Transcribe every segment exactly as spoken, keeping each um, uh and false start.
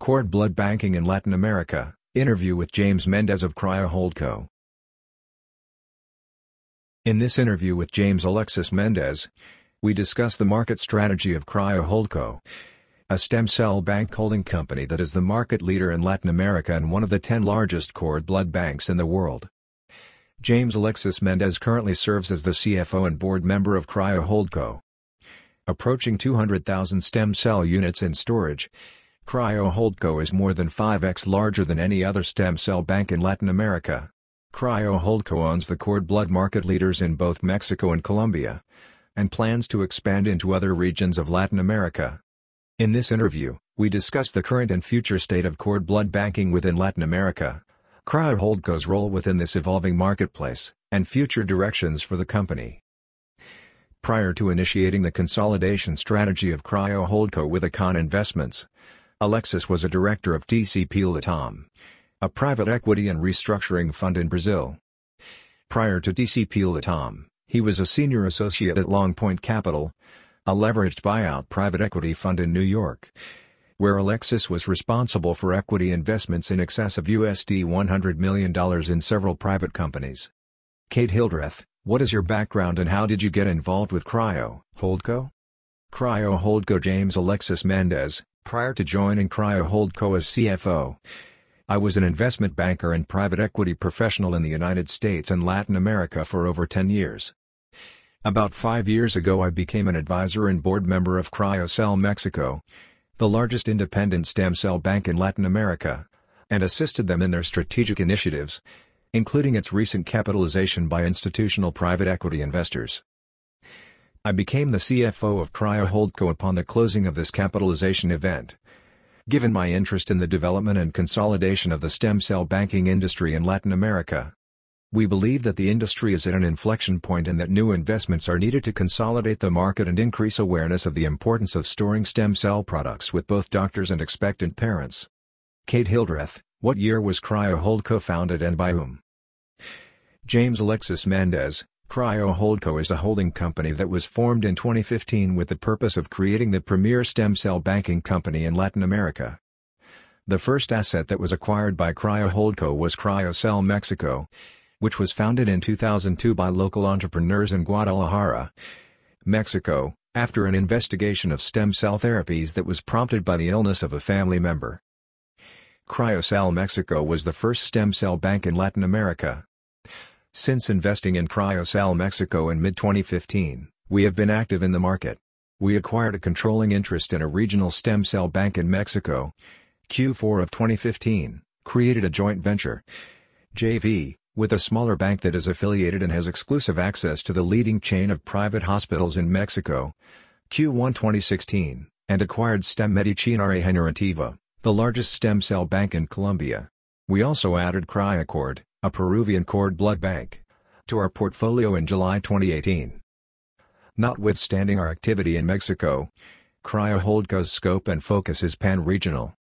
Cord blood banking in Latin America, interview with James Mendez of Cryo Holdco. In this interview with James Alexis Mendez, we discuss the market strategy of Cryo Holdco, a stem cell bank holding company that is the market leader in Latin America and one of the ten largest cord blood banks in the world. James Alexis Mendez currently serves as the C F O and board member of Cryo Holdco. Approaching two hundred thousand stem cell units in storage, Cryo Holdco is more than five x larger than any other stem cell bank in Latin America. Cryo Holdco owns the cord blood market leaders in both Mexico and Colombia, and plans to expand into other regions of Latin America. In this interview, we discuss the current and future state of cord blood banking within Latin America, Cryo Holdco's role within this evolving marketplace, and future directions for the company. Prior to initiating the consolidation strategy of Cryo Holdco with Econ Investments, Alexis was a director of T C P Latam, a private equity and restructuring fund in Brazil. Prior to T C P Latam, he was a senior associate at Long Point Capital, a leveraged buyout private equity fund in New York, where Alexis was responsible for equity investments in excess of U S D one hundred million dollars in several private companies. Kate Hildreth, what is your background and how did you get involved with Cryo Holdco? Cryo Holdco. James Alexis Mendez. Prior to joining Cryo Holdco as C F O, I was an investment banker and private equity professional in the United States and Latin America for over ten years. About five years ago I became an advisor and board member of CryoCell Mexico, the largest independent stem cell bank in Latin America, and assisted them in their strategic initiatives, including its recent capitalization by institutional private equity investors. I became the C F O of Cryo Holdco upon the closing of this capitalization event. Given my interest in the development and consolidation of the stem cell banking industry in Latin America, we believe that the industry is at an inflection point and that new investments are needed to consolidate the market and increase awareness of the importance of storing stem cell products with both doctors and expectant parents. Kate Hildreth, what year was Cryo Holdco founded and by whom? James Alexis Mendez. Cryo Holdco is a holding company that was formed in twenty fifteen with the purpose of creating the premier stem cell banking company in Latin America. The first asset that was acquired by Cryo Holdco was CryoCell Mexico, which was founded in two thousand two by local entrepreneurs in Guadalajara, Mexico, after an investigation of stem cell therapies that was prompted by the illness of a family member. CryoCell Mexico was the first stem cell bank in Latin America. Since investing in CryoCell Mexico in mid twenty fifteen, we have been active in the market. We acquired a controlling interest in a regional stem cell bank in Mexico, Q four of twenty fifteen, created a joint venture, J V, with a smaller bank that is affiliated and has exclusive access to the leading chain of private hospitals in Mexico, Q one twenty sixteen, and acquired Stem Medicina Regenerativa, the largest stem cell bank in Colombia. We also added CryoCord, a Peruvian cord blood bank, to our portfolio in July twenty eighteen. Notwithstanding our activity in Mexico, Cryo Holdco's scope and focus is pan-regional.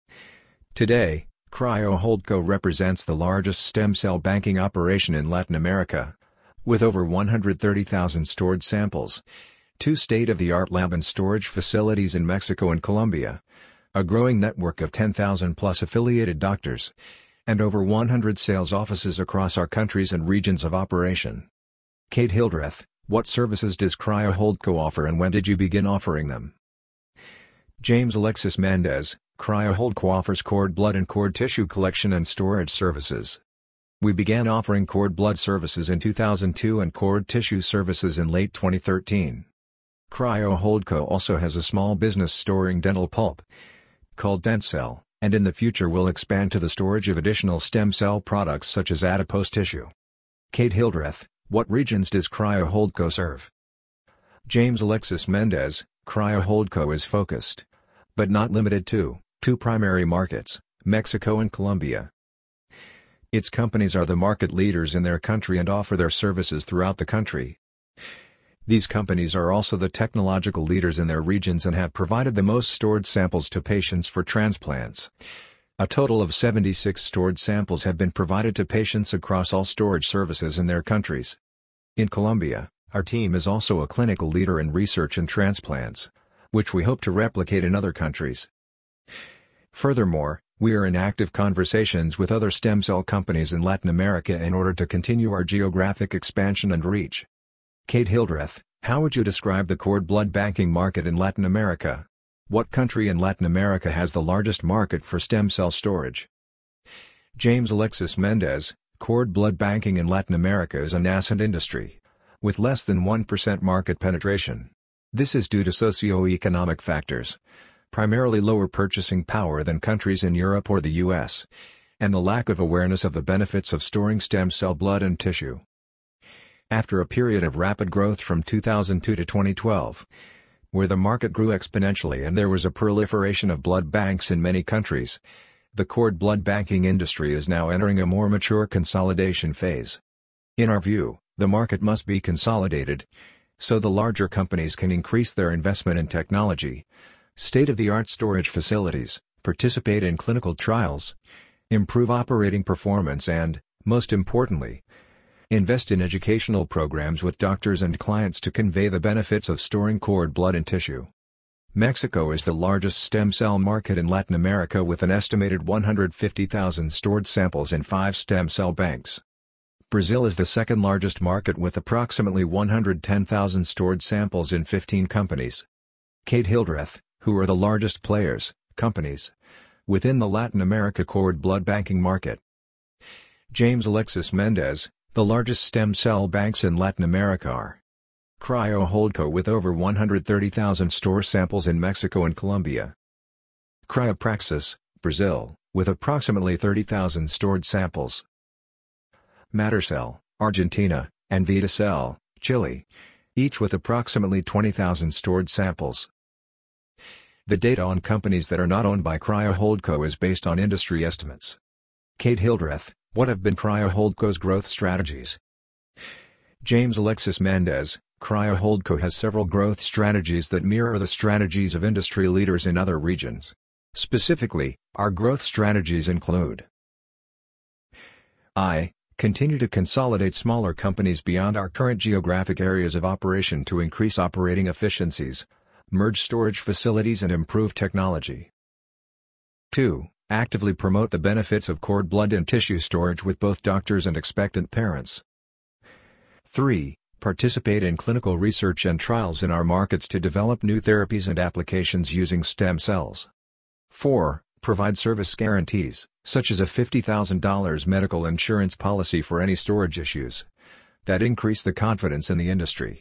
Today, Cryo Holdco represents the largest stem cell banking operation in Latin America, with over one hundred thirty thousand stored samples, two state-of-the-art lab and storage facilities in Mexico and Colombia, a growing network of ten thousand plus affiliated doctors, and over one hundred sales offices across our countries and regions of operation. Kate Hildreth, what services does Cryo Holdco offer and when did you begin offering them? James Alexis Mendez. Cryo Holdco offers cord blood and cord tissue collection and storage services. We began offering cord blood services in two thousand two and cord tissue services in late twenty thirteen. Cryo Holdco also has a small business storing dental pulp, called DentCell, and in the future will expand to the storage of additional stem cell products such as adipose tissue. Kate Hildreth, what regions does Cryo Holdco serve? James Alexis Mendez. Cryo Holdco is focused, but not limited to, two primary markets, Mexico and Colombia. Its companies are the market leaders in their country and offer their services throughout the country. These companies are also the technological leaders in their regions and have provided the most stored samples to patients for transplants. A total of seventy-six stored samples have been provided to patients across all storage services in their countries. In Colombia, our team is also a clinical leader in research and transplants, which we hope to replicate in other countries. Furthermore, we are in active conversations with other stem cell companies in Latin America in order to continue our geographic expansion and reach. Kate Hildreth, how would you describe the cord blood banking market in Latin America? What country in Latin America has the largest market for stem cell storage? James Alexis Mendez, cord blood banking in Latin America is a nascent industry, with less than one percent market penetration. This is due to socio-economic factors, primarily lower purchasing power than countries in Europe or the U S, and the lack of awareness of the benefits of storing stem cell blood and tissue. After a period of rapid growth from two thousand two to twenty twelve, where the market grew exponentially and there was a proliferation of blood banks in many countries, the cord blood banking industry is now entering a more mature consolidation phase. In our view, the market must be consolidated, so the larger companies can increase their investment in technology, state-of-the-art storage facilities, participate in clinical trials, improve operating performance and, most importantly, invest in educational programs with doctors and clients to convey the benefits of storing cord blood and tissue. Mexico is the largest stem cell market in Latin America with an estimated one hundred fifty thousand stored samples in five stem cell banks. Brazil is the second largest market with approximately one hundred ten thousand stored samples in fifteen companies. Kate Hildreth, who are the largest players, companies, within the Latin America cord blood banking market? James Alexis Mendez, the largest stem cell banks in Latin America are Cryo Holdco with over one hundred thirty thousand store samples in Mexico and Colombia. Cryopraxis, Brazil, with approximately thirty thousand stored samples. Mattercell, Argentina, and Vitacell, Chile, each with approximately twenty thousand stored samples. The data on companies that are not owned by Cryo Holdco is based on industry estimates. Kate Hildreth, what have been Cryo Holdco's growth strategies? James Alexis Mendez, Cryo Holdco has several growth strategies that mirror the strategies of industry leaders in other regions. Specifically, our growth strategies include: I. Continue to consolidate smaller companies beyond our current geographic areas of operation to increase operating efficiencies, merge storage facilities and improve technology. two. Actively promote the benefits of cord blood and tissue storage with both doctors and expectant parents. three. Participate in clinical research and trials in our markets to develop new therapies and applications using stem cells. four. Provide service guarantees, such as a fifty thousand dollars medical insurance policy for any storage issues, that increase the confidence in the industry.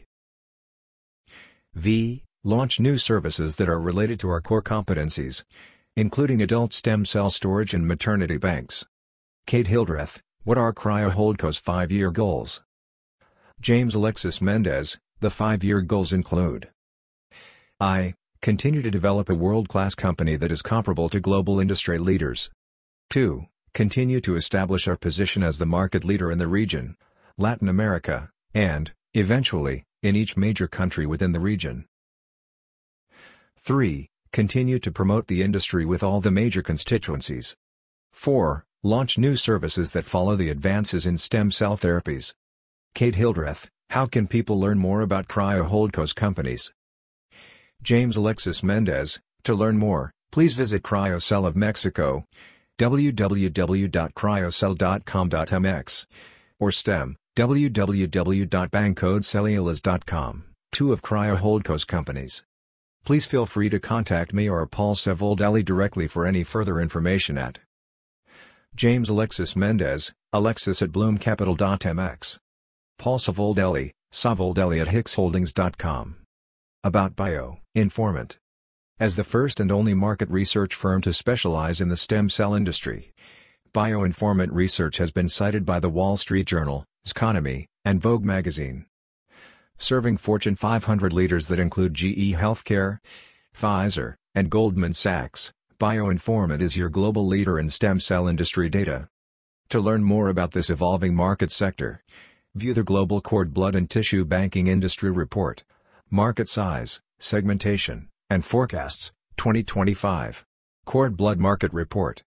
V. Launch new services that are related to our core competencies, including adult stem cell storage and maternity banks. Kate Hildreth, what are Cryo Holdco's five-year goals? James Alexis Mendez, the five-year goals include: I. Continue to develop a world-class company that is comparable to global industry leaders. two. Continue to establish our position as the market leader in the region, Latin America, and, eventually, in each major country within the region. three. Continue to promote the industry with all the major constituencies. four. Launch new services that follow the advances in stem cell therapies. Kate Hildreth, how can people learn more about Cryo Holdco's companies? James Alexis Mendez, to learn more, please visit Cryocell of Mexico, w w w dot cryocell dot com dot m x, or STEM, w w w dot bancodecellulas dot com, two of Cryo Holdco's companies. Please feel free to contact me or Paul Savoldelli directly for any further information at James Alexis Mendez, Alexis at bloom capital dot m x. Paul Savoldelli, Savoldelli at hicks holdings dot com. About Bio, Informant. As the first and only market research firm to specialize in the stem cell industry, BioInformant Research has been cited by the Wall Street Journal, Economy, and Vogue magazine. Serving Fortune five hundred leaders that include G E Healthcare, Pfizer, and Goldman Sachs, BioInformant is your global leader in stem cell industry data. To learn more about this evolving market sector, view the Global Cord Blood and Tissue Banking Industry Report, Market Size, Segmentation, and Forecasts, twenty twenty-five. Cord Blood Market Report.